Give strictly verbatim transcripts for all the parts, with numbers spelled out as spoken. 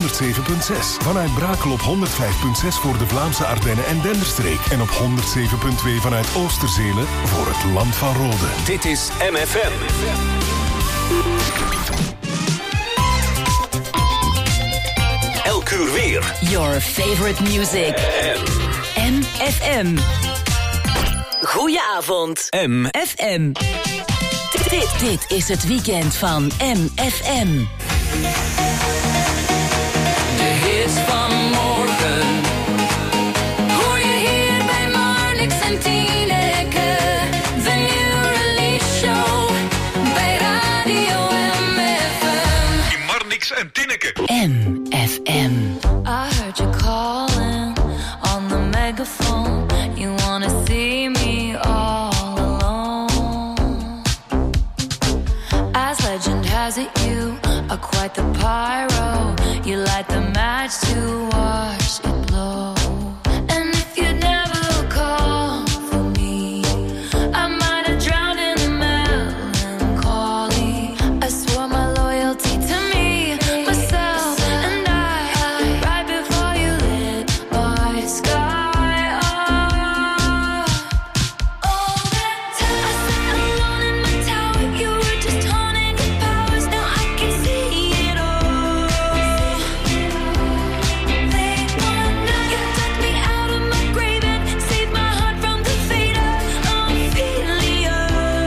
honderdzeven komma zes. Vanuit Brakel op honderdvijf komma zes voor de Vlaamse Ardennen en Denderstreek. En op honderdzeven komma twee vanuit Oosterzelen voor het Land van Rode. Dit is M F M. Elk uur weer. Your favorite music. M F M. Goedenavond. M F M. Dit, dit is het weekend van M F M. De hits van morgen hoor je hier bij Marnix en Tineke. The new release show bij Radio M F M. Marnix en Tineke. M F M. I heard you calling on the megaphone. You wanna see me all alone. As legend has it, you are quite the pyro. You light the match to watch it blow. And if you'd never call for me, I might have drowned in the melancholy. I swore my loyalty to me, myself, and I, right before you lit my sky up. All that time I sat alone in my tower, you were just honing your powers. Now I can see it all. They want you took me out of my grave and saved my heart from the fate of Ophelia.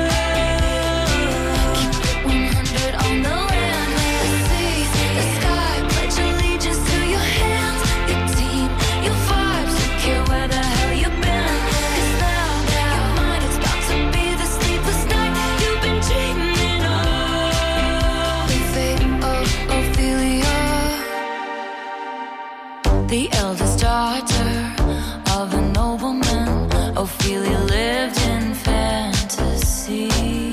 Keep it one hundred on the land, the sea, the sky. Pledge allegiance to your hands, your team, your vibes. Don't care where the hell you've been. 'Cause now your mind is about to be the sleepless night you've been dreaming of. The fate of Ophelia. The eldest daughter of a nobleman, Ophelia lived in fantasy.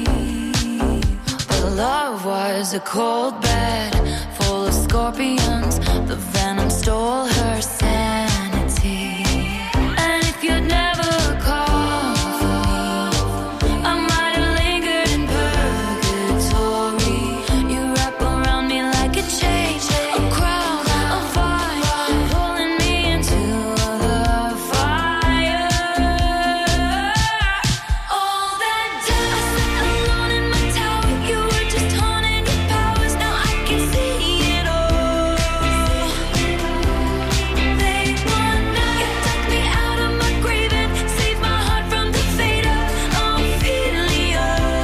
But love was a cold bed full of scorpions. The venom stole her sanity. And if you'd never called for me, I might have lingered in purgatory. You wrap around me like a chain, a crown, a vine, pulling me into the fire. All that time I sat alone in my tower, you were just honing your powers. Now I can see it all. They want you took me out of my grave and saved my heart from the fate of Ophelia.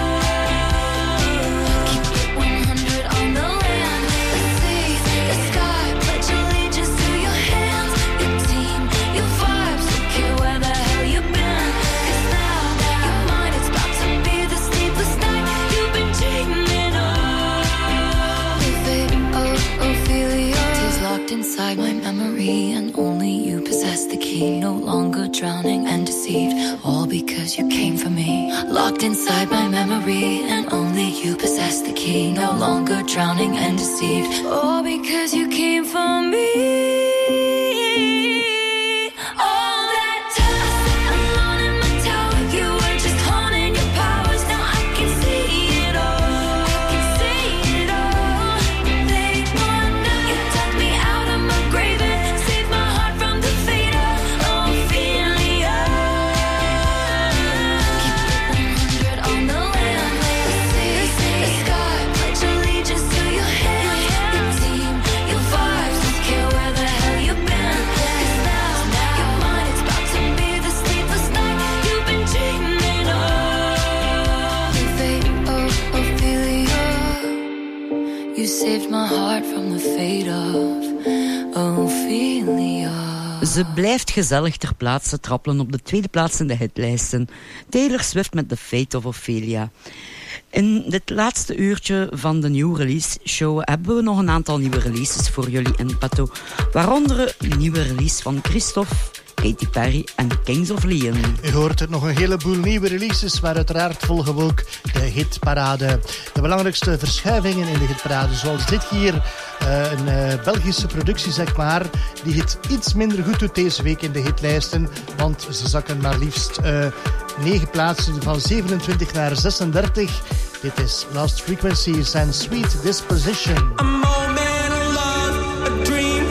Keep it one hundred on the land, the sea, the sky. Pledge allegiance to your hands, your team, your vibes. Don't care where the hell you've been. 'Cause now your mind is about to be the sleepless night you've been dreaming of. The fate of Ophelia is locked inside my memory, and only you possess the key. No longer drowning and deceived, all because you came for me. Locked inside my memory, and only you possess the key. No longer drowning and deceived, all because you came for me. All that time I sat alone in my tower, you were just honing your powers. Now I can see it all. I can see it all. They want you took me out of my grave and saved my heart from the fate of Ophelia. Keep it one hundred on the land, the sea, the sky. Pledge allegiance to your hands, your team, your vibes. Don't care where the hell you've been. 'Cause now your mind is about to be the sleepless night you've been dreaming of. The fate of Ophelia. You saved my heart from the fate of Ophelia. Ze blijft gezellig ter plaatse trappelen op de tweede plaats in de hitlijsten. Taylor Swift met The Fate of Ophelia. In dit laatste uurtje van de New Release Show hebben we nog een aantal nieuwe releases voor jullie in petto. Waaronder een nieuwe release van Christophe, Katy Perry en Kings of Leon. U hoort er nog een heleboel nieuwe releases, maar uiteraard volgen we ook de hitparade. De belangrijkste verschuivingen in de hitparade, zoals dit hier, uh, een uh, Belgische productie zeg maar, die het iets minder goed doet deze week in de hitlijsten, want ze zakken maar liefst uh, negen plaatsen van zevenentwintig naar zesendertig. Dit is Lost Frequencies en Sweet Disposition. A moment of love, a dream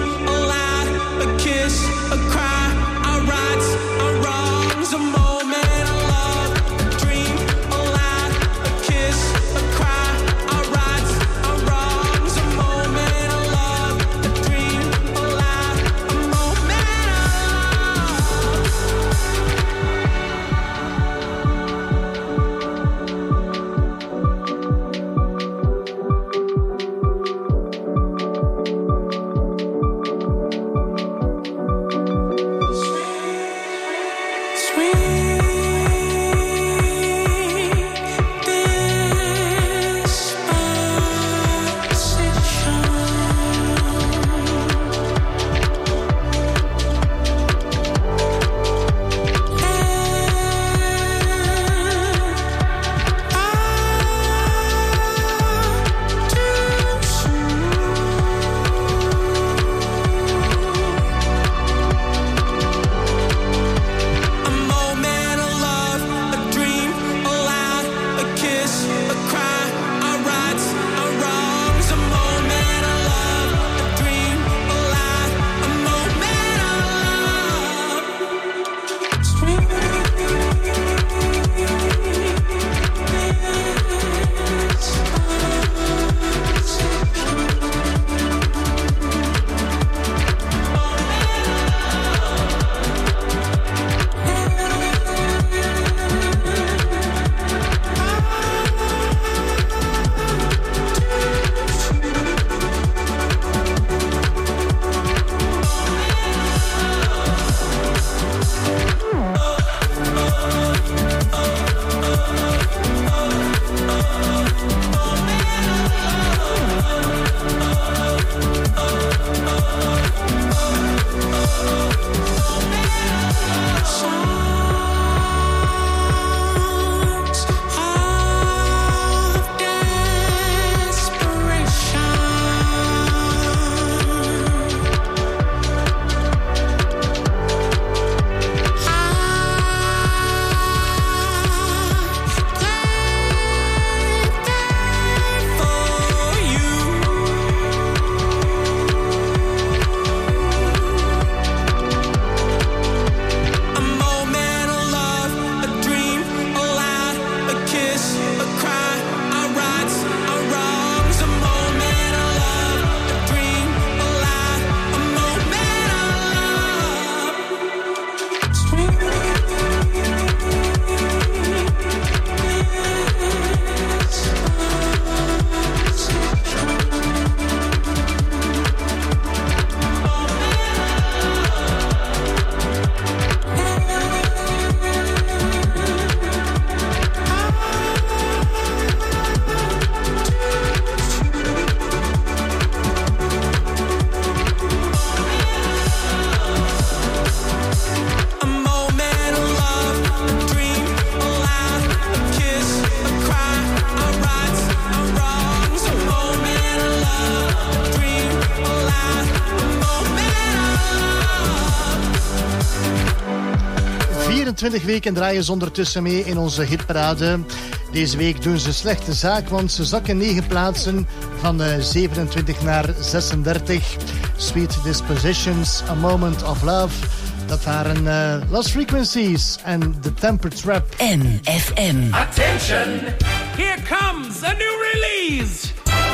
eenentwintig weken draaien ze ondertussen mee in onze hitparade. Deze week doen ze slechte zaak, want ze zakken negen plaatsen van uh, zevenentwintig naar zesendertig. Sweet Dispositions, A Moment of Love. Dat waren uh, Lost Frequencies en The Temper Trap. M F M. Attention! Here comes a new release!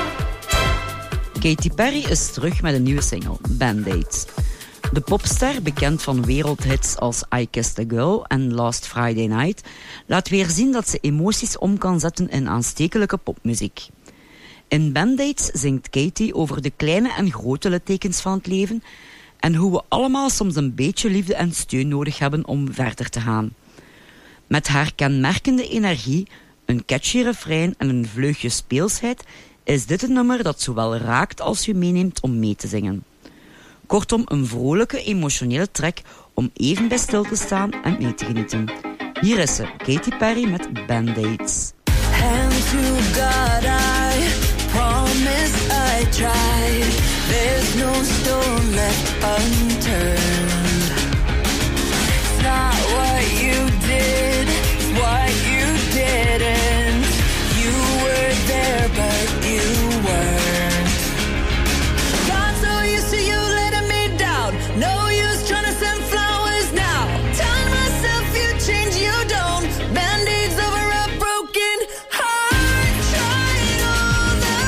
Katy Perry is terug met een nieuwe single, Band-Aids. De popster, bekend van wereldhits als I Kissed a Girl en Last Friday Night, laat weer zien dat ze emoties om kan zetten in aanstekelijke popmuziek. In Band-Aids zingt Katy over de kleine en grote littekens van het leven en hoe we allemaal soms een beetje liefde en steun nodig hebben om verder te gaan. Met haar kenmerkende energie, een catchy refrein en een vleugje speelsheid is dit een nummer dat zowel raakt als je meeneemt om mee te zingen. Kortom, een vrolijke, emotionele track om even bij stil te staan en mee te genieten. Hier is ze, Katy Perry met Band-Aids. Hand to God, I promise I tried. There's no stone left unturned. It's not what you did, it's what you didn't. You were there, but you weren't. Got so used to you letting me down. No use trying to send flowers now. Telling myself you change, you don't. Band-Aids over a broken heart. Tried all the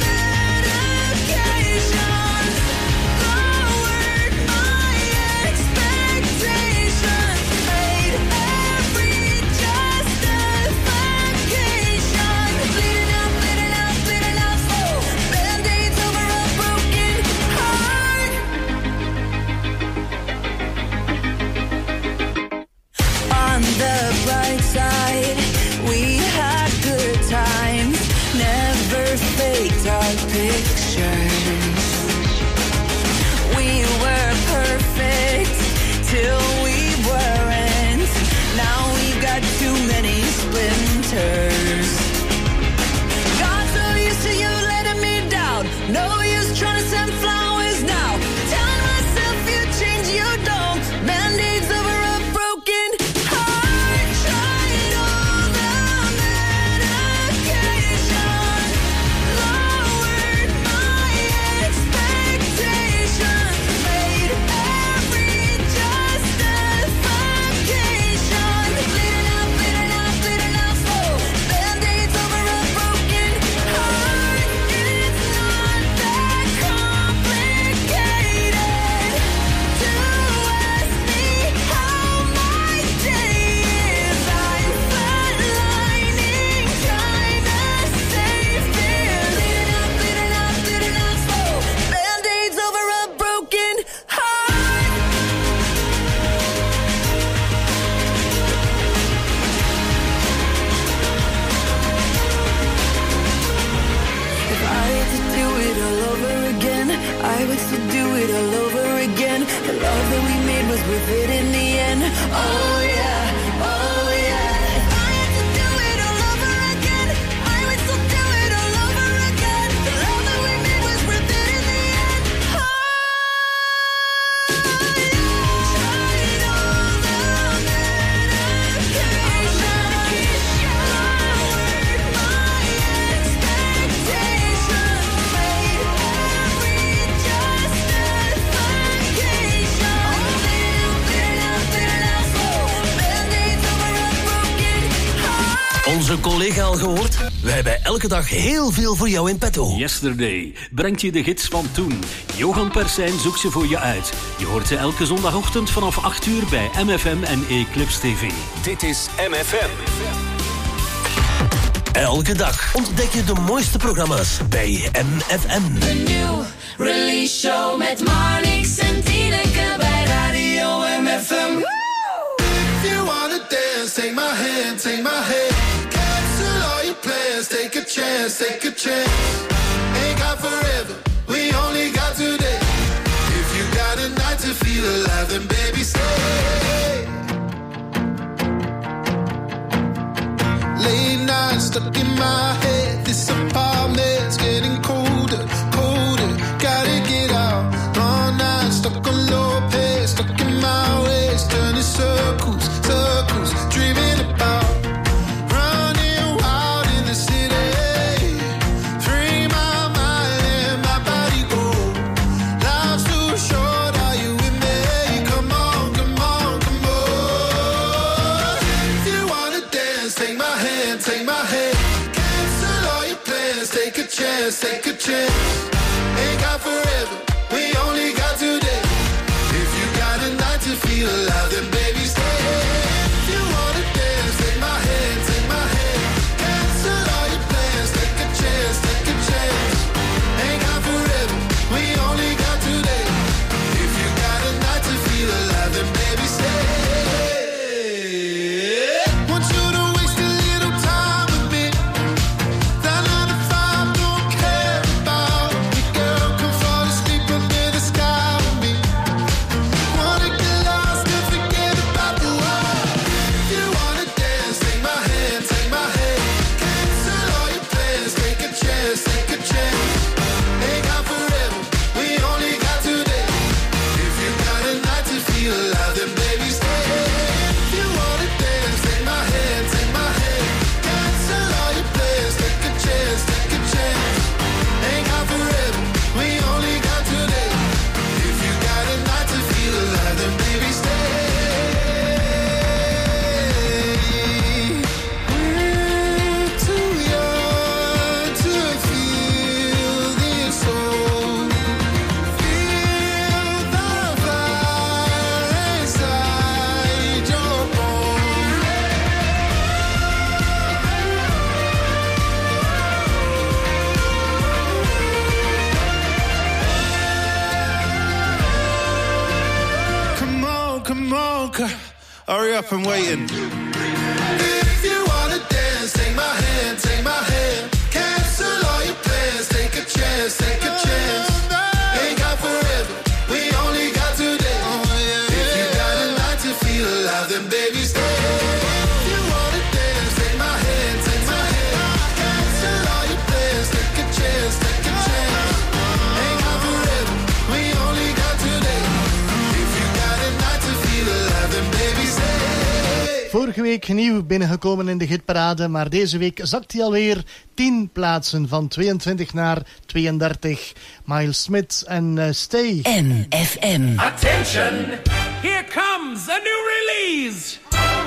medications. Lowered my expectations. Made every justification. Bleeding out, bleeding out, bleeding out slow. Band-Aids over a broken heart. On the bright side, we had good times, never faked our pictures. We were perfect till we weren't. Now we've got too many splinters. Got so used to you letting me down. No use trying to send flowers now. Telling myself you change, you don't. Band-Aids over a broken heart. Tried all the medication. Lowered my expectations. Made every justification. Bleeding out, bleeding out, bleeding out slow. Band-Aids over a broken heart. It's not that complicated to ask me how my day is. I'm flatlining, trying to save this. Bleeding out, bleeding out, bleeding out slow. Band-Aids over a broken heart. If I had to do it all over again, I would still do it all over again. The love that we made was worth it in the end. Oh yeah, oh yeah. If I had to do it all over again, I would still do it all over again. The love that we made was worth it in the end. Oh yeah. Tried all the medication. Lowered my expectations. Made every justification. Bleeding out, bleeding out slow. Band-Aids over a broken heart. Onze collega al gehoord? We hebben elke dag heel veel voor jou in petto. Yesterday brengt je de gids van toen. Johan Persijn zoekt ze voor je uit. Je hoort ze elke zondagochtend vanaf acht uur bij M F M en Eclipse T V. Dit is M F M. Elke dag ontdek je de mooiste programma's bij M F M. De nieuw release show met Marnix en Tineke bij Radio M F M. If you wanna dance, take my hand, take my hand. Cancel all your plans, take a chance, take a chance. Ain't got forever, we only got today. If you got a night to feel alive, then baby stay. Late nights stuck in my head, this apartment's getting colder, colder. Gotta get out, long nights stuck on low pace, stuck in my ways, turning circles, circles. chance, take a chance. Ain't got forever, we only got today. If you got a night to feel alive, then baby stay. If you wanna dance, take my hand, take my hand. Cancel all your plans, take a chance, take a chance. Ain't got forever, we only got today. If you got a night to feel alive, then baby stay. Want you to waste a little time with me. That nine to five don't care about me, girl. Come fall asleep under the sky with me. Wanna get lost and forget about the world. If you wanna dance, take my hand, take my hand. Cancel all your plans, take a chance, take a chance. Ain't got forever, we only got today. If you got a night to feel alive, then baby stay. If you wanna dance, take my hand, take my hand. Cancel all your plans, take a chance, take a chance. Ain't got forever, we only got today. If you got a night to feel alive, then baby stay. We're too young to feel this old. Feel the fire inside your bones. Come on, come on, c- hurry up, I'm waiting. If you wanna dance, take my hand, take my hand. Cancel all your plans, take a chance, take a chance. Ain't got forever, we only got today. If you got a night to feel alive, then baby stay. If you wanna dance, take my hand, take my hand. Cancel all your plans, take a chance, take a chance. Ain't got forever, we only got today. If you got a night to feel alive, then baby stay. Vorige week nieuw binnengekomen in de hitparade, maar deze week zakt hij alweer tien plaatsen van tweeëntwintig naar tweeëndertig. Miles Smith en uh, Stay. M F M. Attention! Here comes a new release!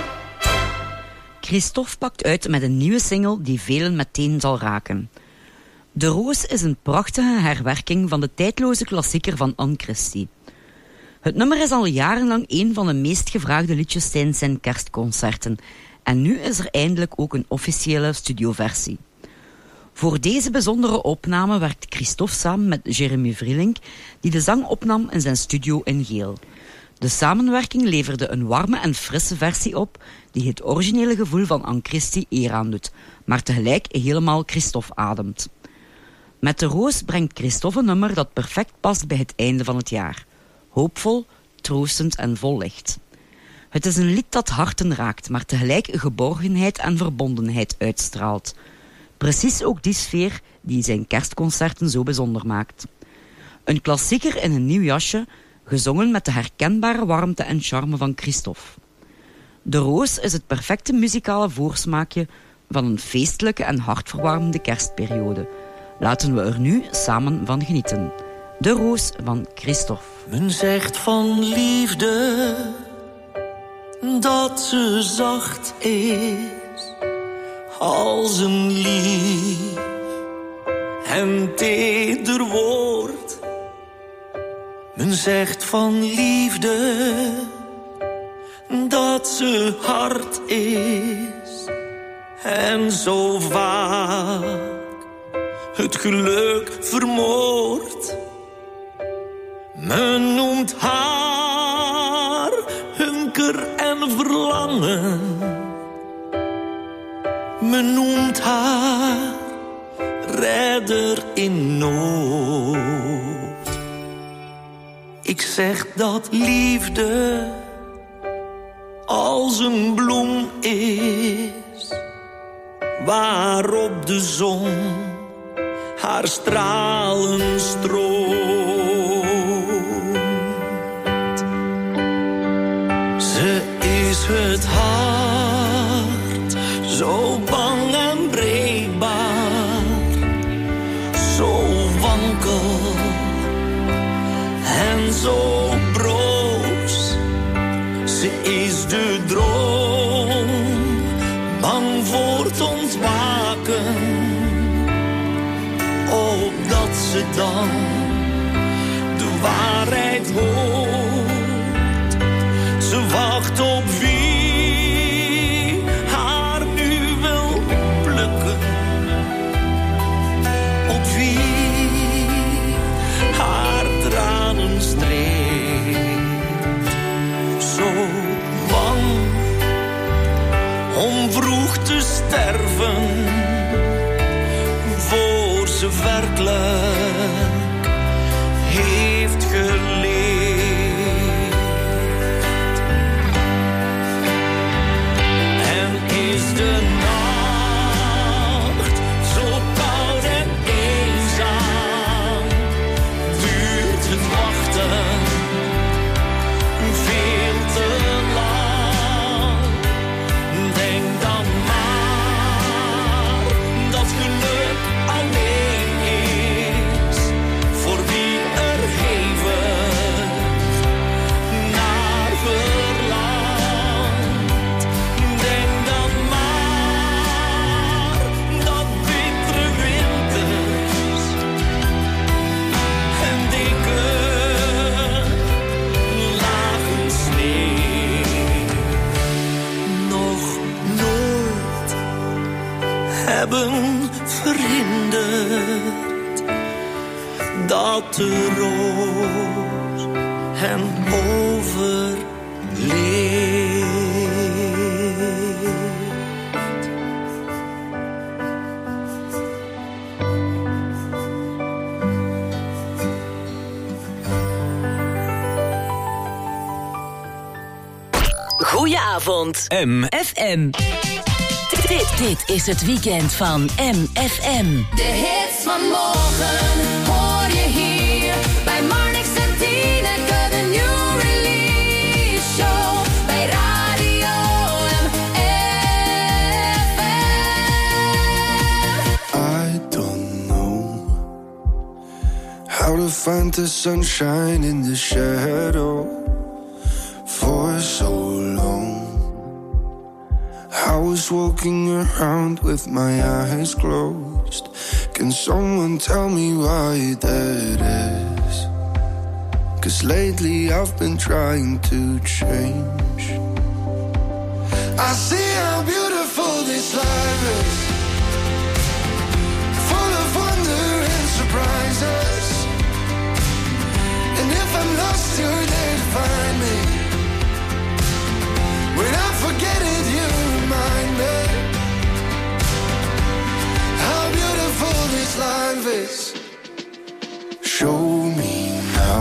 Christophe pakt uit met een nieuwe single die velen meteen zal raken. De Roos is een prachtige herwerking van de tijdloze klassieker van Anne Christie. Het nummer is al jarenlang een van de meest gevraagde liedjes tijdens zijn kerstconcerten. En nu is er eindelijk ook een officiële studioversie. Voor deze bijzondere opname werkt Christophe samen met Jeremy Vrielink, die de zang opnam in zijn studio in Geel. De samenwerking leverde een warme en frisse versie op, die het originele gevoel van Anne Christie eer aandoet, maar tegelijk helemaal Christophe ademt. Met De Roos brengt Christophe een nummer dat perfect past bij het einde van het jaar. Hoopvol, troostend en vol licht. Het is een lied dat harten raakt, maar tegelijk geborgenheid en verbondenheid uitstraalt. Precies ook die sfeer die zijn kerstconcerten zo bijzonder maakt. Een klassieker in een nieuw jasje, gezongen met de herkenbare warmte en charme van Christophe. De Roos is het perfecte muzikale voorsmaakje van een feestelijke en hartverwarmende kerstperiode. Laten we er nu samen van genieten. De Roos van Christophe. Men zegt van liefde dat ze zacht is als een lief en teder woord. Men zegt van liefde dat ze hard is en zo vaak het geluk vermoord. Men noemt haar hunker en verlangen. Men noemt haar redder in nood. Ik zeg dat liefde als een bloem is, waarop de zon haar stralen stroomt. Ze is het hart, zo bang en breekbaar, zo wankel en zo broos. Ze is de droom, bang voor het ontwaken. Oh, dan de waarheid hoort. Ze wacht op wie haar nu wil plukken. Op wie haar tranen streelt. Zo bang om vroeg te sterven, voor ze werkelijk heeft geleefd. En is de nacht zo koud en eenzaam, duurt het wachten veel te lang. Denk dan maar dat geluk alleen is voor wie er hevig naar verlangt. Denk dan maar dat bittere winters en dikke lagen sneeuw nog nooit hebben verhinderd dat de roos hen overleeft. Goedenavond. M. F M. Dit, dit is het weekend van M F M. De hits van morgen hoor je hier bij Marnix en Tineke, de new release show bij Radio M F M. I don't know how to find the sunshine in the shadow for so long. I was walking around with my eyes closed. Can someone tell me why that is? 'Cause lately I've been trying to change. I see how beautiful this life is, full of wonder and surprises. And if I'm lost, you're there to find me. When I forget it, you remind me how beautiful this life is. Show me now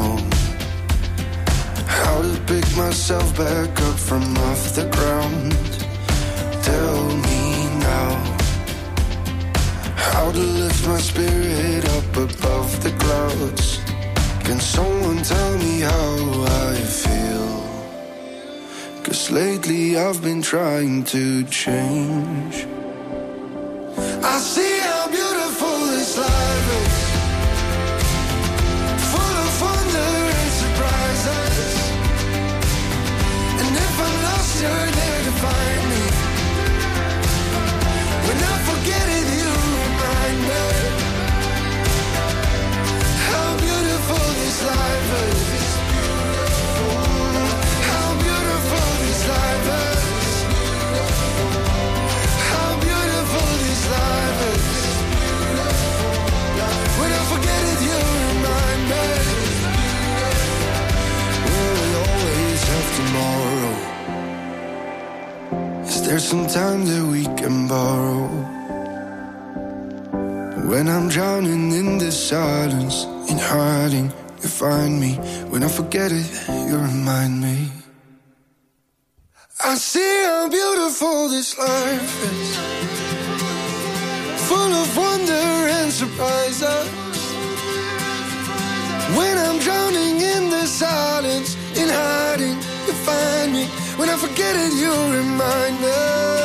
how to pick myself back up from off the ground. Tell me now how to lift my spirit up above the clouds. Can someone tell me how I feel? 'Cause lately I've been trying to change. I see how beautiful this life is, full of wonder and surprises. And if I'm lost, you're there to find me. When I forget it, you remind me how beautiful this life is. How beautiful this life is. How beautiful this life is. When I forget it, you remind me. Will we always have tomorrow? Is there some time that we can borrow? When I'm drowning in the silence, in hiding, you find me. When I forget it, you remind me. I see how beautiful this life is, full of wonder and surprises. When I'm drowning in the silence, in hiding, you find me. When I forget it, you remind me.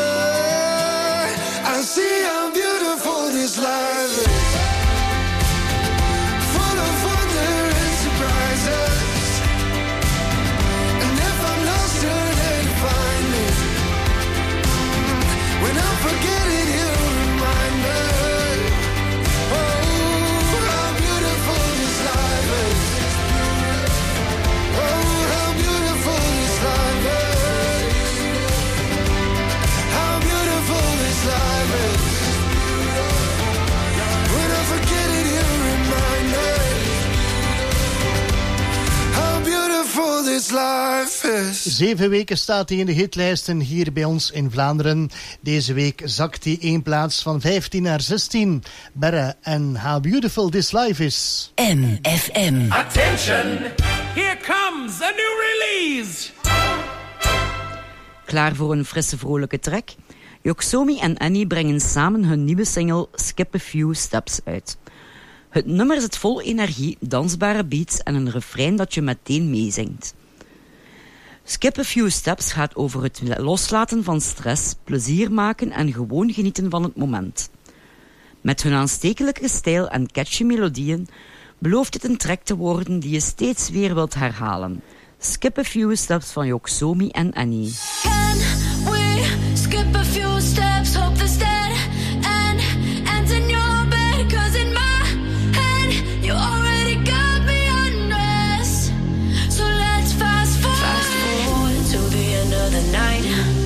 I see how beautiful this life is, full of wonder and surprises. And if I'm lost, you're there to find me. When I forget it, you remind me. Oh, how beautiful this life is. Zeven weken staat hij in de hitlijsten hier bij ons in Vlaanderen. Deze week zakt hij één plaats van vijftien naar zestien. Berre en How Beautiful This Life Is. M F M. Attention! Here comes a new release! Klaar voor een frisse, vrolijke track? Yoxomi en Annie brengen samen hun nieuwe single Skip a Few Steps uit. Het nummer zit vol energie, dansbare beats en een refrein dat je meteen meezingt. Skip a Few Steps gaat over het loslaten van stress, plezier maken en gewoon genieten van het moment. Met hun aanstekelijke stijl en catchy melodieën belooft het een track te worden die je steeds weer wilt herhalen. Skip a Few Steps van Yoxomi en Annie. Can we skip a few steps, hope this dead and ends in your bed? Cause in my head, you already got me undressed. So let's fast forward. Fast forward to the end of the night.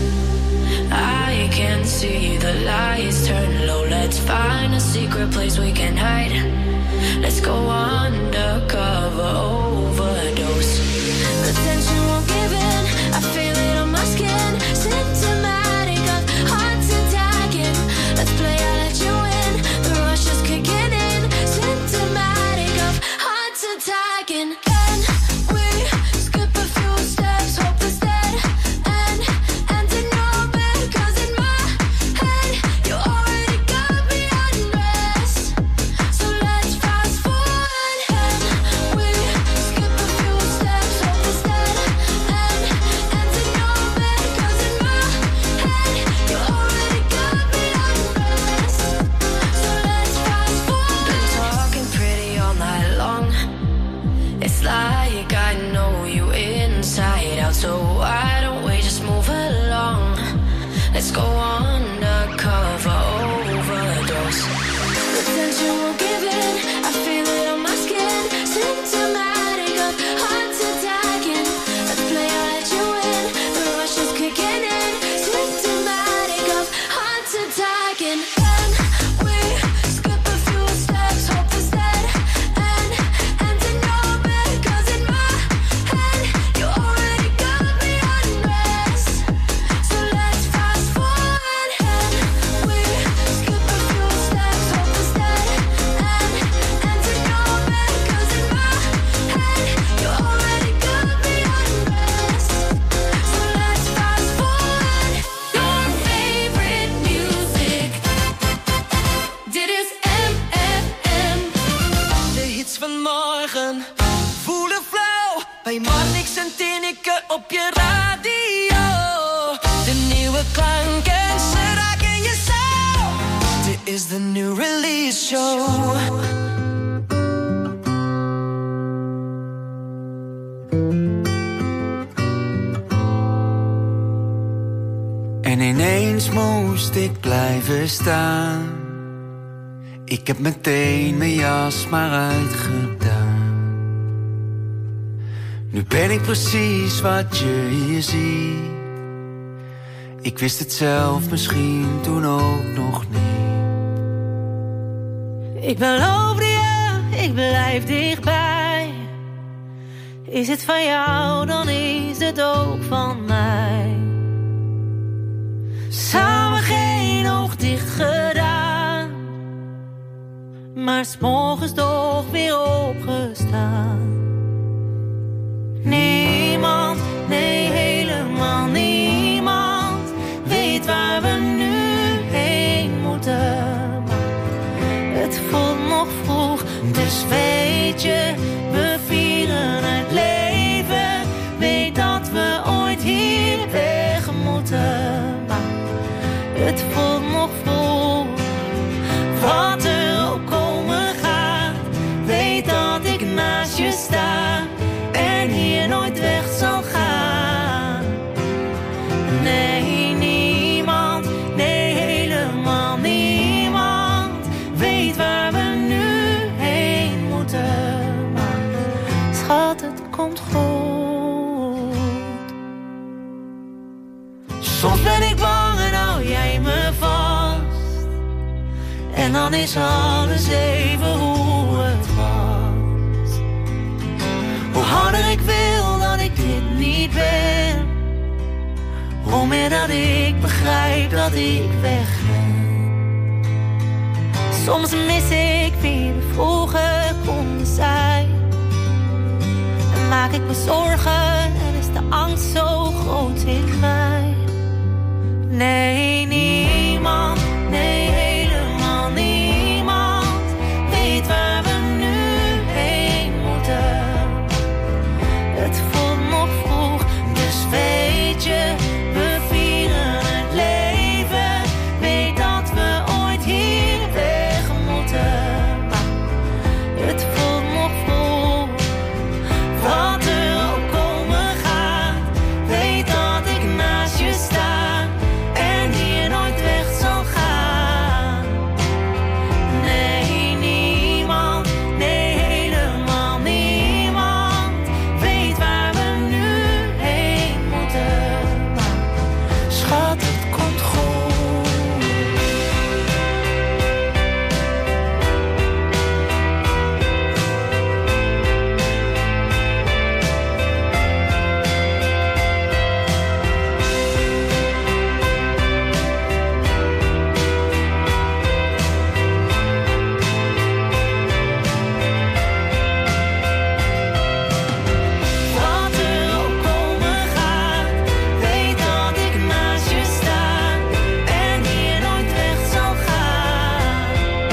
I can see the lights turn low. Let's find a secret place we can hide. Let's go undercover, overdose. The tension won't give in, I feel it on my skin. Symptomatic of hearts attacking. Let's play, I let you in. The rush is kicking in. Symptomatic of hearts attacking. Can we skip a few steps? Hope this dead and ends in your bed. Cause in my head, you already got me undressed. So let's fast forward. Can we skip a few steps? Hope this dead and ends in your bed. Cause in my head, you already got me undressed. So let's fast forward. Been talking pretty all night long. It's like I know you inside out. So why don't we just move along? Let's go undercover, overdose. The tension won't give in, I feel it on my skin. Symptomatic of hearts attacking. Let's play, I let you in. The rush is kicking in. Symptomatic of hearts attacking. Can we skip a few steps? Hope this dead and ends in your bed. Cause in my head, you already got me undressed. So let's fast forward. Can we skip a few steps? Hope this dead and ends in your bed. Cause in my head, you already got me undressed. So let's fast forward. Your favorite music. Dit is M F M. De hits van morgen voelen flauw bij Marnix en Tineke op je radio. De nieuwe klanken, ze raken je zo. Dit is de new release show. En ineens moest ik blijven staan. Ik heb meteen mijn jas maar uitgedaan. Nu ben ik precies wat je hier ziet. Ik wist het zelf misschien toen ook nog niet. Ik beloof je, ik blijf dichtbij. Is het van jou, dan is het ook van mij. Samen geen oog dicht gedaan, maar 's morgens toch weer opgestaan. Niemand, nee helemaal niemand, weet waar we nu heen moeten. Maar het voelt nog vroeg, dus weet je, we vieren het leven. Weet dat we ooit hier weg moeten. Het voelt nog vroeg, wat er ook komen gaat. Weet dat ik naast je sta en hier nooit weg zal gaan. Nee, niemand, nee helemaal niemand, weet waar we nu heen moeten. Maar schat, het komt goed. Soms ben ik bang en hou jij me vast. En dan is alles even hoe het was. Hoe harder ik wil dat ik dit meer dat ik begrijp dat ik weg ben. Soms mis ik wie we vroeger konden zijn. En maak ik me zorgen en is de angst zo groot in mij. Nee, niemand, nee, helemaal niemand weet waar we nu heen moeten. Het voelt nog vroeg, dus weet je, we vieren het leven. Weet dat we ooit hier weg moeten. Maar het voelt nog vroeg, wat er ook komen gaat. Weet dat ik naast je sta en hier nooit weg zal gaan. Nee, niemand, nee, helemaal niemand weet waar we nu heen moeten. Maar schat, het komt goed. Wat er ook komen gaat, weet dat ik naast je sta en hier nooit weg zal gaan.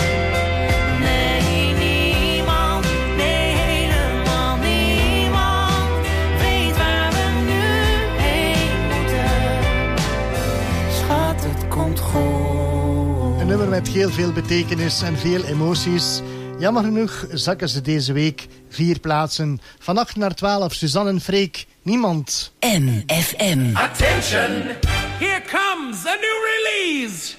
Nee, niemand, nee, helemaal niemand weet waar we nu heen moeten. Schat, het komt goed. Een nummer met heel veel betekenis en veel emoties. Jammer genoeg zakken ze deze week vier plaatsen. Van acht naar twaalf, Suzanne en Freek, niemand. M F M. Attention! Here comes a new release!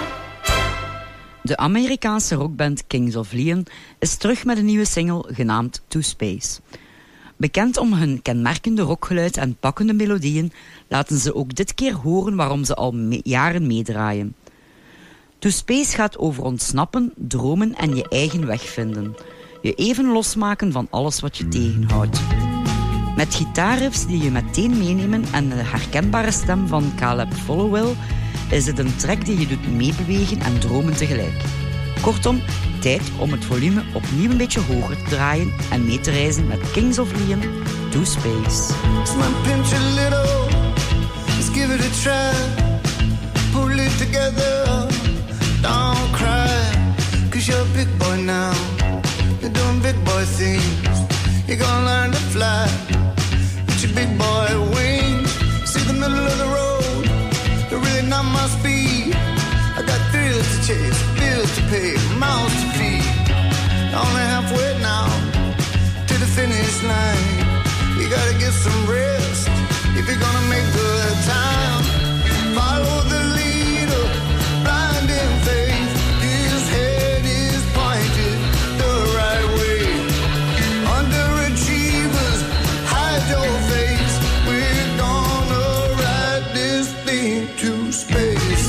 De Amerikaanse rockband Kings of Leon is terug met een nieuwe single genaamd To Space. Bekend om hun kenmerkende rockgeluid en pakkende melodieën laten ze ook dit keer horen waarom ze al me- jaren meedraaien. To Space gaat over ontsnappen, dromen en je eigen weg vinden. Je even losmaken van alles wat je tegenhoudt. Met gitaarriffs die je meteen meenemen en de herkenbare stem van Caleb Followill is het een track die je doet meebewegen en dromen tegelijk. Kortom, tijd om het volume opnieuw een beetje hoger te draaien en mee te reizen met Kings of Leon, To Space. Come on, pinch a little, let's give it a try. Pull it together, don't cry. Cause you're a big boy now, you're doing big boy things. You're gonna learn to fly with your big boy wings. See the middle of the road, you're really not my speed. I got thrills to chase, bills to pay, mouths to feed. Only halfway now to the finish line. You gotta get some rest if you're gonna make good time. Follow the leader, blind in faith. His head is pointed the right way. Underachievers, hide your face. We're gonna ride this thing to space.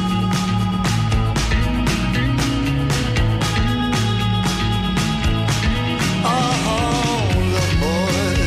Oh, the boy.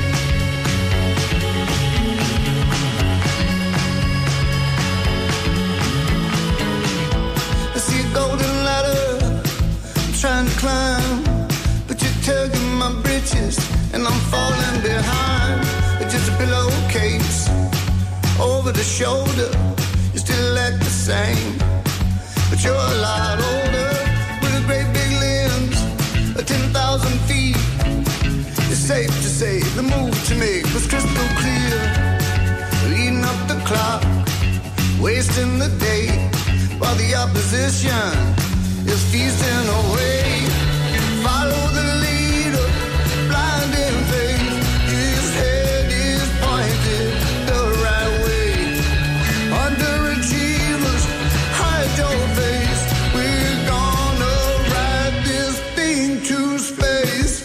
I see a golden ladder, I'm trying to climb, but you're tugging my britches and I'm falling behind. It's just a pillowcase over the shoulder. You still act the same, but you're a lot older with a great big limbs, a ten thousand feet. It's safe to say the move to make was crystal clear. Leading up the clock, wasting the day, while the opposition is feasting away. Follow the leader, blind in faith. His head is pointed the right way. Underachievers, hide your face. We're gonna ride this thing to space.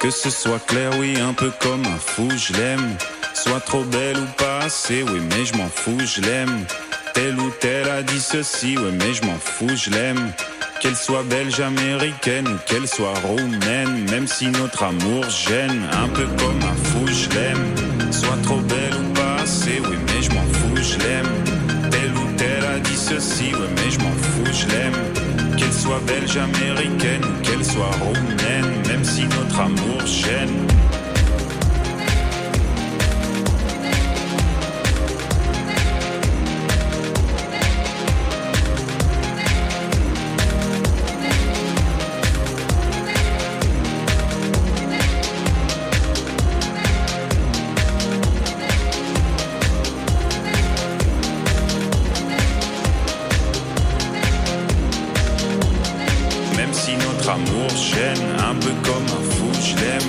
Que ce soit clair, oui, un peu comme un fou, je l'aime. Soit trop belle ou pas assez, oui, mais je m'en fous, je l'aime. Telle ou telle a dit ceci, oui, mais je m'en fous, je l'aime. Qu'elle soit belge, américaine ou qu'elle soit roumaine, même si notre amour gêne, un peu comme un fou, je l'aime. Soit trop belle ou pas assez, oui, mais je m'en fous, je l'aime. Telle ou telle a dit ceci, oui, mais je m'en fous, je l'aime. Qu'elle soit belge, américaine ou qu'elle soit roumaine, même si notre amour gêne. Amour gêne, un peu comme un fou, je l'aime.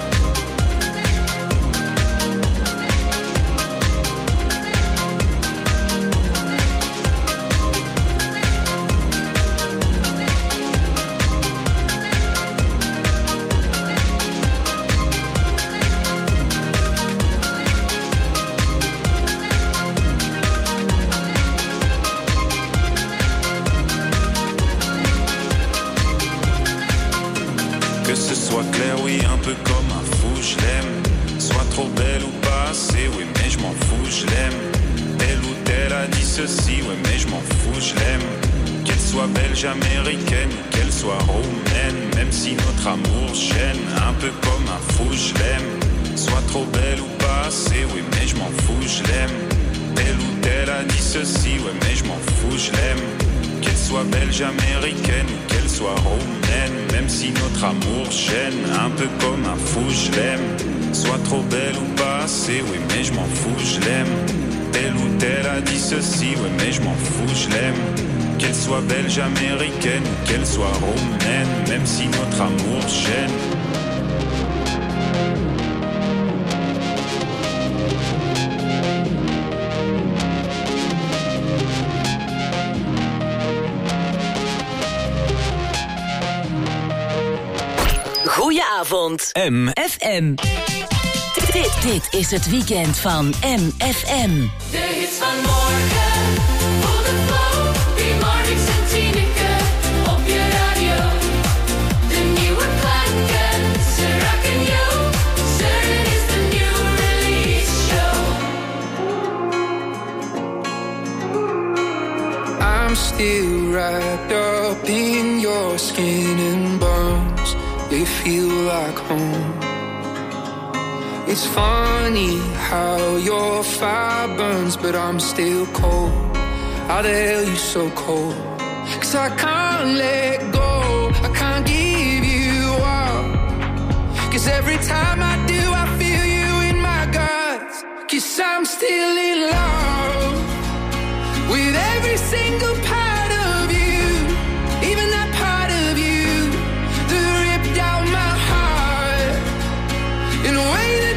Américaine ou qu'elle soit roumaine, même si notre amour gêne, un peu comme un fou, je l'aime. Soit trop belle ou pas assez, oui, mais je m'en fous, je l'aime. Telle ou telle a dit ceci, oui, mais je m'en fous, je l'aime. Qu'elle soit belge, américaine ou qu'elle soit roumaine, même si notre amour gêne, un peu comme un fou, je l'aime. Soit trop belle ou pas assez, oui, mais je m'en fous, je l'aime. Telle ou telle a dit ceci, oui, mais je m'en fous, je l'aime. Qu'elle soit belge, américaine ou qu'elle soit roumaine, même si notre amour gêne. Goedenavond. M F M. Dit, dit is het weekend van M F M. De hits van morgen, voel de flow, die Marnix en Tineke op je radio. De nieuwe klanken, ze raken jou. Certain is the new release show. I'm still wrapped up in your skin and bones. You feel like home. It's funny how your fire burns, but I'm still cold. How the hell you so cold? Cause I can't let go, I can't give you up. Cause every time I do, I feel you in my guts. Cause I'm still in love with every single part of you. Even that part of you that ripped out my heart in a way that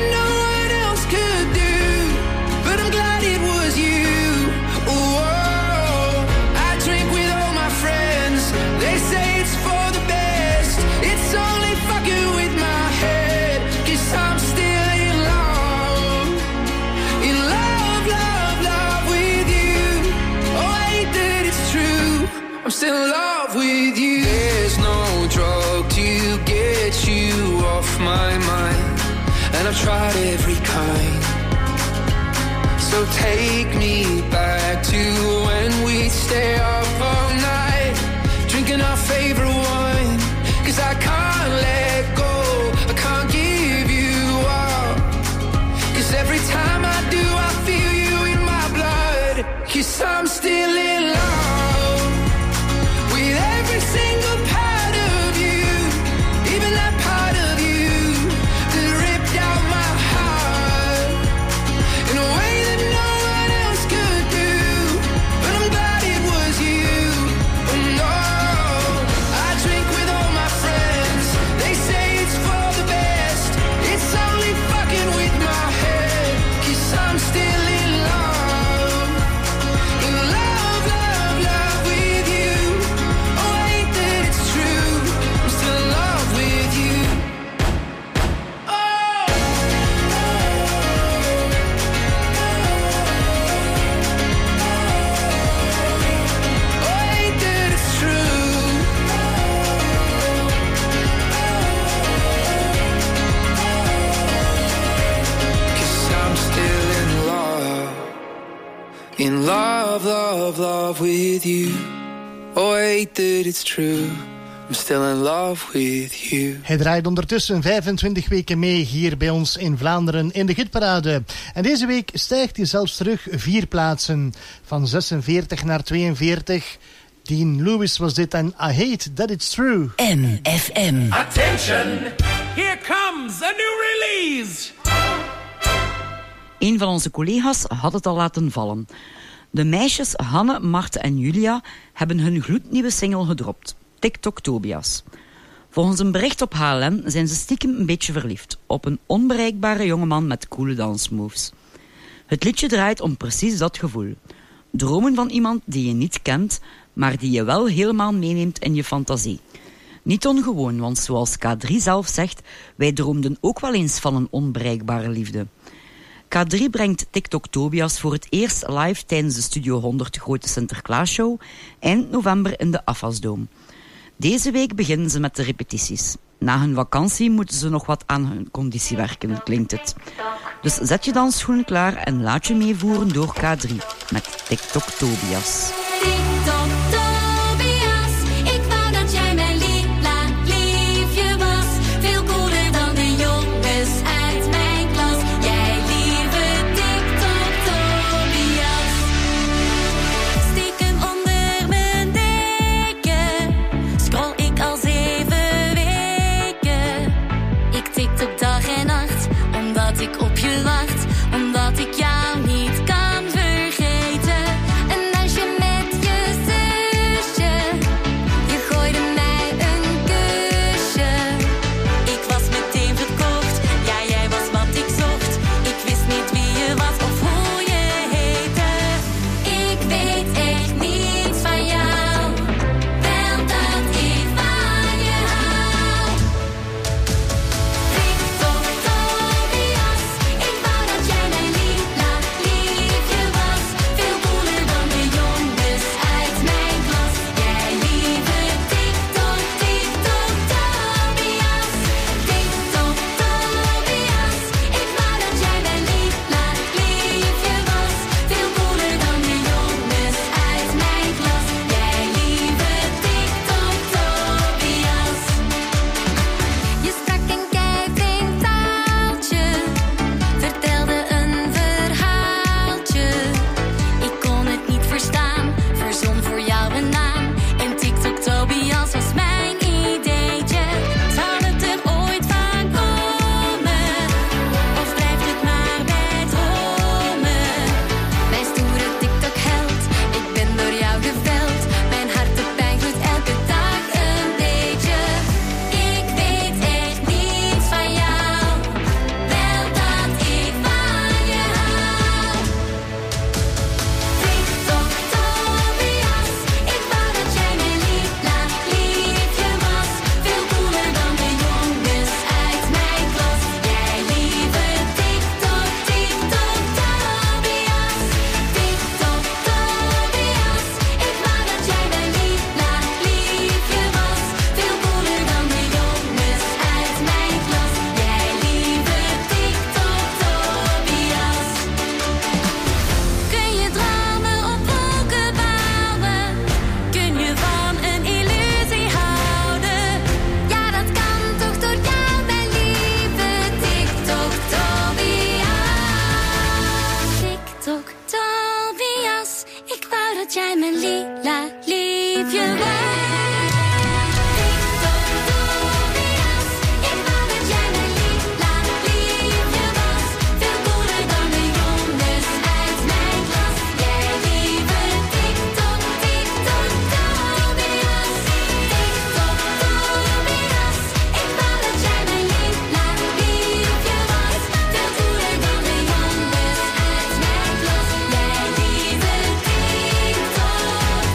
I'm still in love with you. There's no drug to get you off my mind, and I've tried every kind. So take me back to when we'd stay up all night, drinking our favorite wine. Cause I can't let go, I can't give you up. Cause every time I do, I feel you in my blood. Cause I'm still in love. Every single part of you, even that part of you that ripped out my heart in a way that no one else could do. But I'm glad it was you. Oh no, I love, love, love with you. Oh, wait that it's true. I'm still in love with you. Hij draait ondertussen vijfentwintig weken mee hier bij ons in Vlaanderen in de hitparade. En deze week stijgt hij zelfs terug vier plaatsen. Van zesenveertig naar tweeënveertig. Dean Lewis was dit en I Hate That It's True. M F M. Attention! Here comes a new release! Een van onze collega's had het al laten vallen. De meisjes Hanne, Marten en Julia hebben hun gloednieuwe single gedropt. TikTok Tobias. Volgens een bericht op H L N zijn ze stiekem een beetje verliefd op een onbereikbare jongeman met coole dansmoves. Het liedje draait om precies dat gevoel. Dromen van iemand die je niet kent, maar die je wel helemaal meeneemt in je fantasie. Niet ongewoon, want zoals K drie zelf zegt, wij droomden ook wel eens van een onbereikbare liefde. K drie brengt TikTok Tobias voor het eerst live tijdens de Studio honderd Grote Sinterklaasshow eind november in de Afasdoom. Deze week beginnen ze met de repetities. Na hun vakantie moeten ze nog wat aan hun conditie werken, klinkt het. Dus zet je dansschoenen klaar en laat je meevoeren door K drie met TikTok Tobias. TikTok Tobias, ik wou dat jij mijn lila liefje was. Veel cooler dan de jongens uit mijn klas. Jij lieve TikTok Tobias. Stiekem onder mijn deken scroll ik al zeven weken. Ik TikTok dag en nacht, omdat ik op je wacht. Omdat ik jou niet kan vergeten. En als je met je zusje, je gooide mij een kusje. Ik was meteen verkocht, ja jij was wat ik zocht. Ik wist niet wie je was of hoe je heette. Ik weet echt niets van jou, wel dat ik van je hou. TikTok Tobias, ik wou dat jij mijn lila liefje was. Veel cooler dan de jongens uit mijn klas. Jij lieve TikTok, TikTok Tobias. TikTok Tobias, ik wou dat jij mijn lila liefje was. Veel cooler dan de jongens uit mijn klas. Jij lieve TikTok Tobias. Je sprak een keiving taaltje, vertelde een verhaaltje. Ik kon het niet verstaan, verzon voor jou een naam. En TikTok Tobias was mijn ideetje. Zal het er ooit van komen? Of blijft het maar bij dromen? Mijn stoere TikTok held, ik ben door jou geveld. Mijn hartepijn groeit elke dag een beetje. Ik weet echt niets van jou, wel dat ik van je hou. TikTok Tobias, ik wou dat jij mijn lila liefje was. Veel cooler dan de jongens uit mijn klas. Jij lieve TikTok, TikTok Tobias. TikTok Tobias, ik wou dat jij mijn lila liefje was. Veel cooler dan de jongens uit mijn klas. Jij lieve TikTok Tobias. Kun je dromen op wolken bouwen? Kun je van een illusie houden? Ja, dat kan toch door jou, mijn lieve TikTok Tobias. TikTok Tobias, ik wou dat jij mijn lila liefje was. TikTok Tobias, ik wou dat jij mijn lila liefje was. Veel cooler dan de jongens uit mijn klas. Jij lieve TikTok, TikTok Tobias. TikTok Tobias, ik wou dat jij mijn lila liefje was. Veel cooler dan de jongens uit mijn klas. Jij lieve TikTok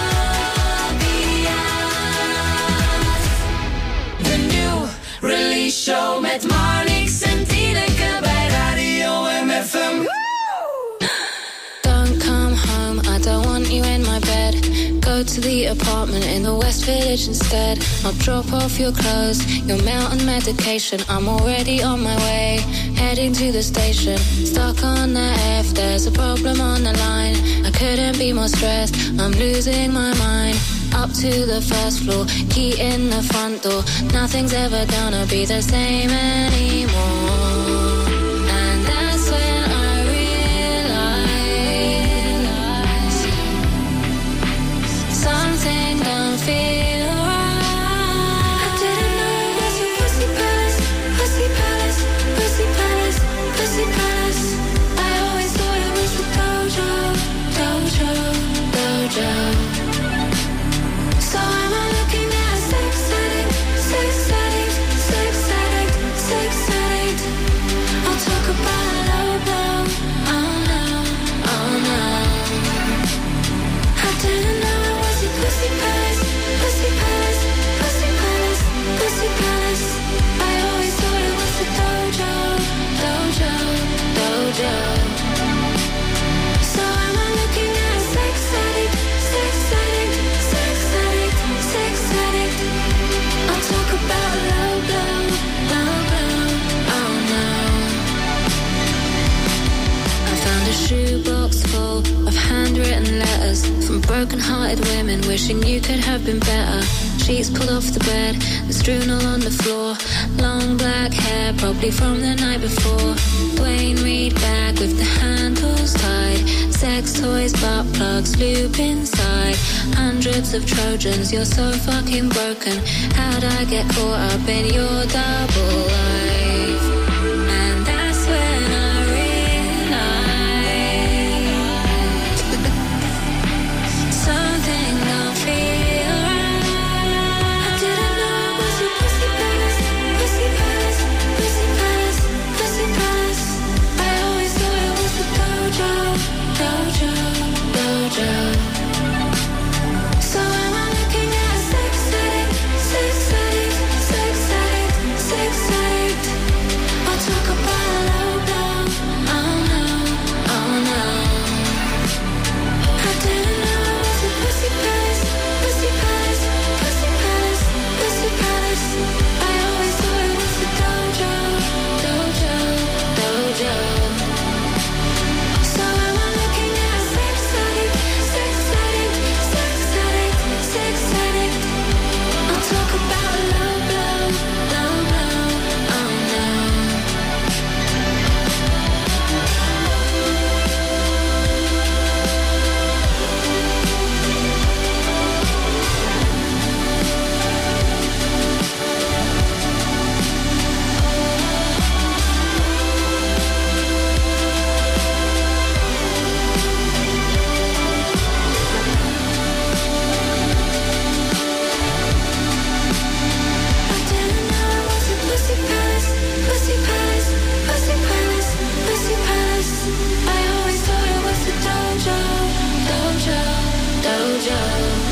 Tobias. De nieuw release show met Marnix en Tineke bij Radio M F M. Don't come home, I don't want you in my bed. Go go to the apartment in the West Village instead. I'll drop off your clothes, your mountain medication. I'm already on my way, heading to the station. Stuck on the F, there's a problem on the line. I couldn't be more stressed, I'm losing my mind. Up to the first floor, key in the front door. Nothing's ever gonna be the same anymore. And that's when I realized something don't feel right. I didn't know it was your pussy palace, pussy palace, pussy palace, pussy palace. I always thought it was the dojo, dojo, dojo. So am I looking at a sex addict, sex addict, sex addict, sex addict? I'll talk about a low blow, oh no, oh no. I didn't know it was your pussy palace, pussy palace, pussy palace, pussy palace. I always thought it was the dojo, dojo, dojo. So am I looking at a sex addict, sex addict, sex addict, sex addict? I'll talk about low blow, low blow, oh no. I found a shoebox full of handwritten letters from broken-hearted women wishing you could have been better. Sheets pulled off the bed and strewn all on the floor. Long black hair, probably from the night before. Dwayne Reed bag with the handles tied. Sex toys, butt plugs, lube inside. Hundreds of Trojans, you're so fucking broken. How'd I get caught up in your double life? And that's when I realized something don't feel right. I didn't know it was your pussy palace, pussy palace, pussy palace, pussy palace. I always thought it was the dojo, dojo, dojo. So am I looking at a sex addict, sex addict, sex addict, sex addict? I'll talk about a low blow, oh no, oh no. I didn't know it was your pussy palace, pussy palace, pussy palace, pussy palace. I always thought it was the dojo, dojo, dojo. So am I looking at a sex addict, sex addict, sex addict, sex addict? I'll talk about low blow, low blow, oh no. I didn't know it was your pussy palace, pussy palace, pussy palace, pussy palace. I always thought it was the dojo, dojo, dojo.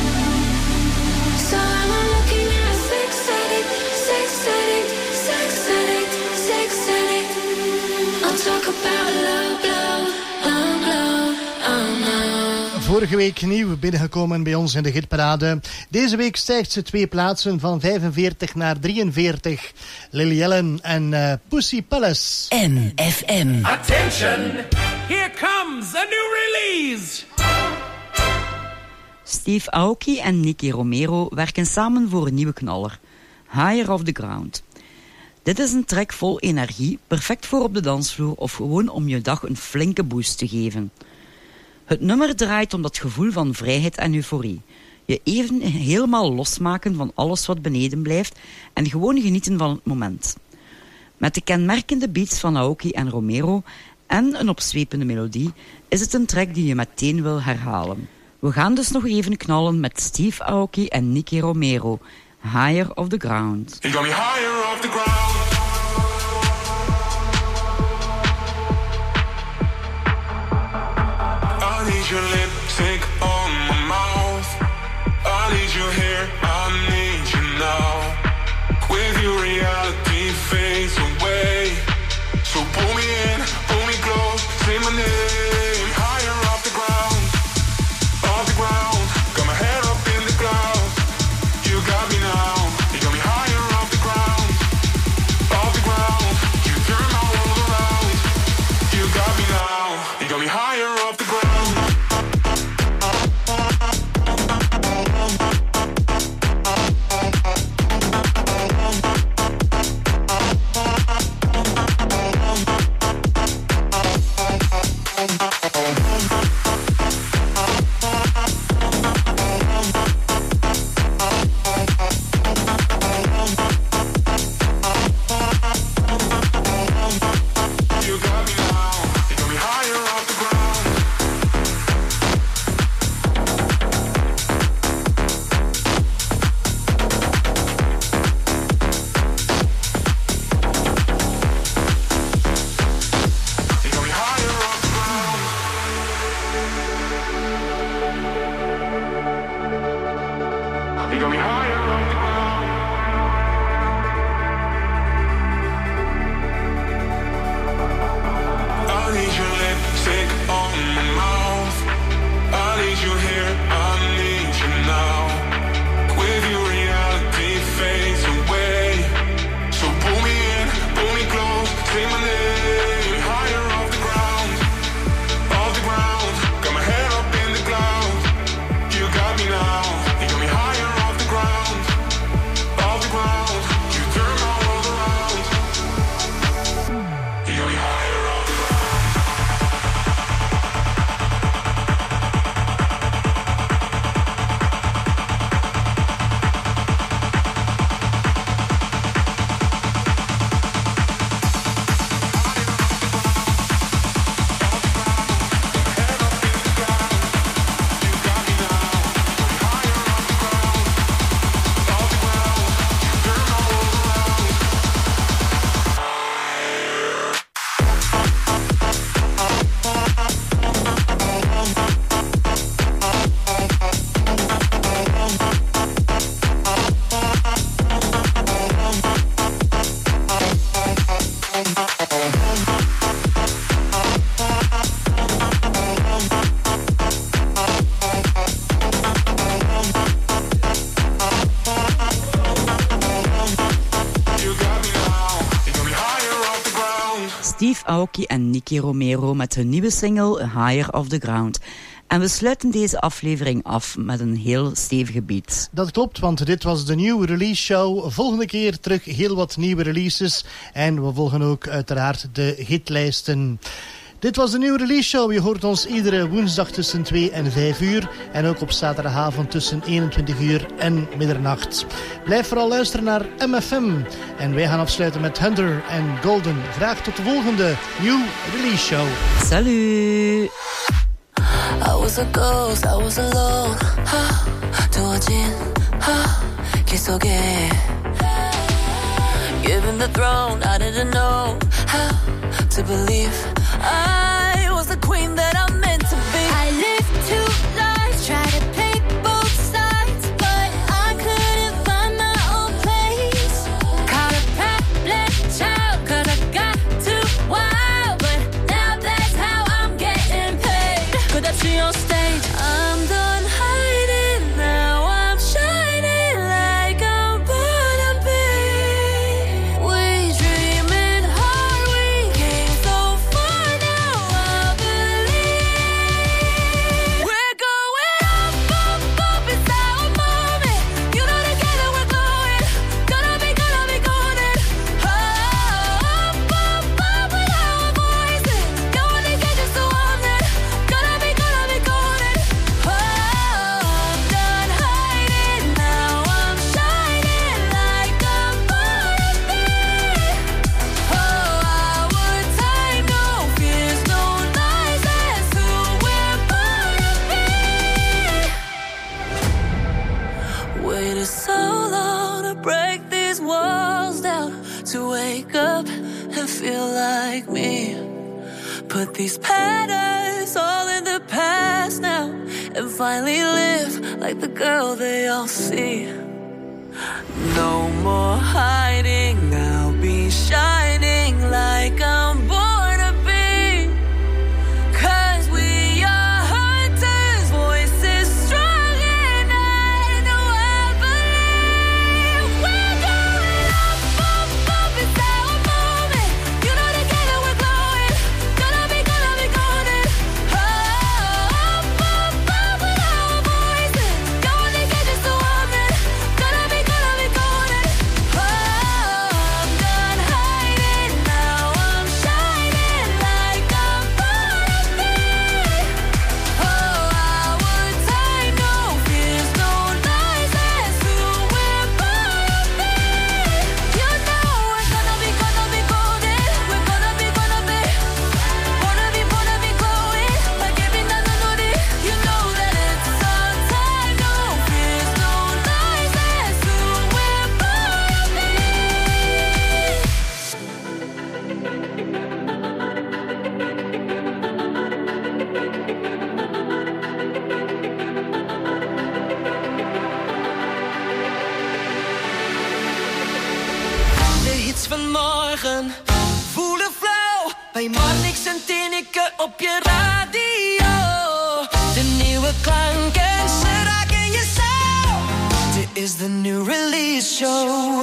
So am I looking at a sex addict, sex addict, sex addict, sex addict? I'll talk about low blow, low blow, oh no. Vorige week nieuw binnengekomen bij ons in de hitparade. Deze week stijgt ze twee plaatsen van vijfenveertig naar drieënveertig. Lily Allen en uh, Pussy Palace. M F M. Attention! Here comes a new release! Steve Aoki en Nicky Romero werken samen voor een nieuwe knaller. Higher Off The Ground. Dit is een track vol energie, perfect voor op de dansvloer of gewoon om je dag een flinke boost te geven. Het nummer draait om dat gevoel van vrijheid en euforie. Je even helemaal losmaken van alles wat beneden blijft en gewoon genieten van het moment. Met de kenmerkende beats van Aoki en Romero en een opzwepende melodie is het een track die je meteen wil herhalen. We gaan dus nog even knallen met Steve Aoki en Nicky Romero. Higher Off The Ground. You got me higher off the ground. I need your lipstick on my mouth. I need you here, I need you now. With your reality fades away. So pull me in, pull me close, say my name. Higher off the ground, off the ground. Got my head up Steve Aoki en Nicky Romero met hun nieuwe single Higher Off The Ground. En we sluiten deze aflevering af met een heel stevige beat. Dat klopt, want dit was de nieuwe release show. Volgende keer terug heel wat nieuwe releases. En we volgen ook uiteraard de hitlijsten. Dit was de nieuwe release show. Je hoort ons iedere woensdag tussen twee en vijf uur. En ook op zaterdagavond tussen eenentwintig uur en middernacht. Blijf vooral luisteren naar M F M. En wij gaan afsluiten met Hunter en Golden. Graag tot de volgende nieuwe release show. Salut! I was a ghost, I was alone. 두어진 길 속에 Given the throne, I didn't know how to believe I was the queen that I'm meant to be. I lived two lives, tried to pick both sides, but I couldn't find my own place. Caught a problem child, cause I got too wild, but now that's how I'm getting paid. Could I see on stage? I'm done hiding, now I'm shining like I'm born to be. We dreaming hard, we came so far, now I believe. We're going up, up, up, it's our moment. You know together we're glowing, gonna be, gonna be golden. Oh, up, up, up with our voices, going to get just so on it. Gonna be, gonna be golden. Oh, I'm done hiding, now I'm shining like I'm born to be. Oh, our time, no fears, no lies, that's who we're born to be. Waited so long to break these walls down, to wake up and feel like me. Put these patterns all in the past now, and finally live like the girl they all see. No more hiding, I'll be shining like I'm born to be. Cause we are hunters, voices strong, and I know I believe. We're going up, up, up, it's our moment. You know together we're glowing, gonna be, gonna be golden. Oh, up, up, up with our voices, going to get just so on it. Gonna be, gonna be golden. Oh, I'm done hiding, now I'm shining like I'm born to be. Oh, our time, no fears, no lies, that's who we're born to be. You know we're gonna be, gonna be golden. We're gonna be, gonna be, wanna be, wanna be glowing like every night on it. You know that it's our time, no fears, no lies, that's who we're born to be. De hits van morgen voelen flauw bij Marnix en Tineke op je radio. De nieuwe klanken, ze raken je zo. Dit is de new release show.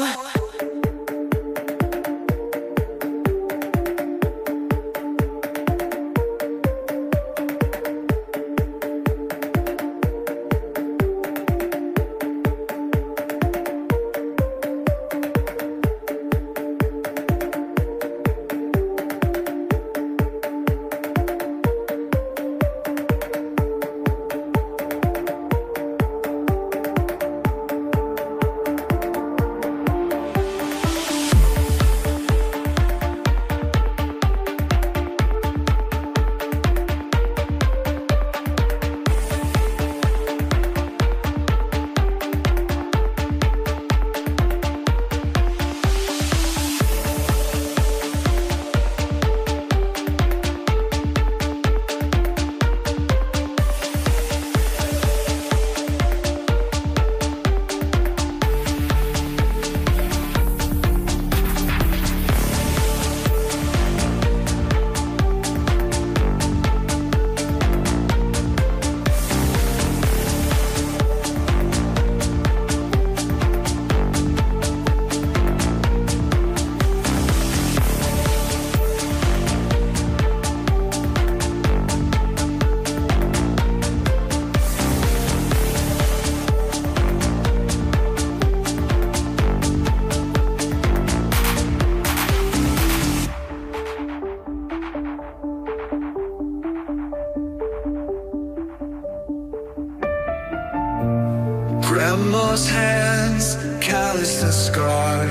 those hands, calloused and scarred.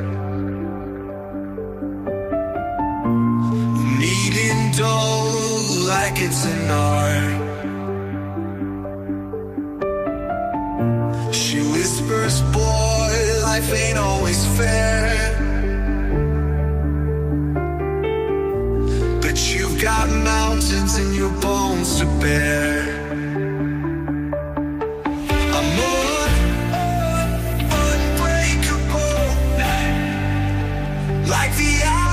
Kneading dough like it's an art. She whispers, boy, life ain't always fair. But you've got mountains in your bones to bear. I'm un- unbreakable, like the